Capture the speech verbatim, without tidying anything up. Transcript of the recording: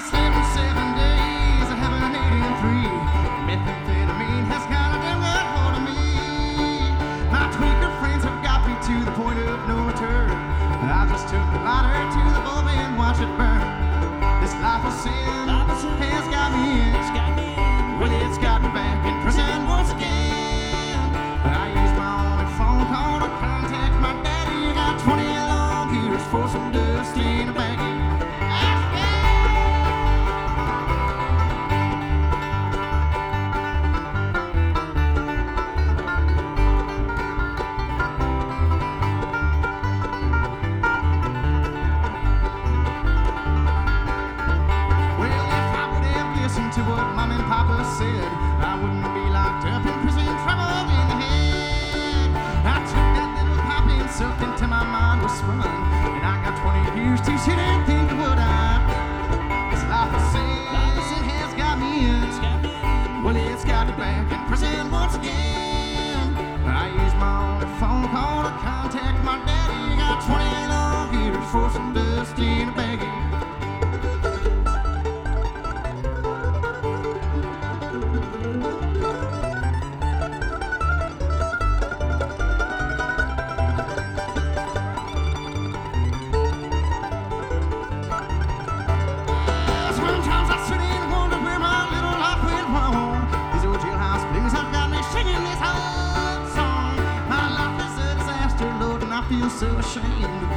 slept in seven days. I haven't eaten in three. Methamphetamine has got a damn good hold of me. My tweaker friends have got me to the point of no return. I just took the lighter to the bulb and watch it burn. This life of sin has got me in. Well, it's got me back in prison once again. I used my only phone call to contact my daddy. Got twenty long years for some dust in a baggie. To what Mom and Papa said, I wouldn't be locked up in prison, trouble in the head. I took that little pop and sucked into my mind was spun, and I got twenty years to sit and think of what I've done. This life of sin has got me in. Well, it's got me back in prison once again. I used my only phone call to contact my daddy. Got twenty long years for some dust in a baggie. I feel so ashamed.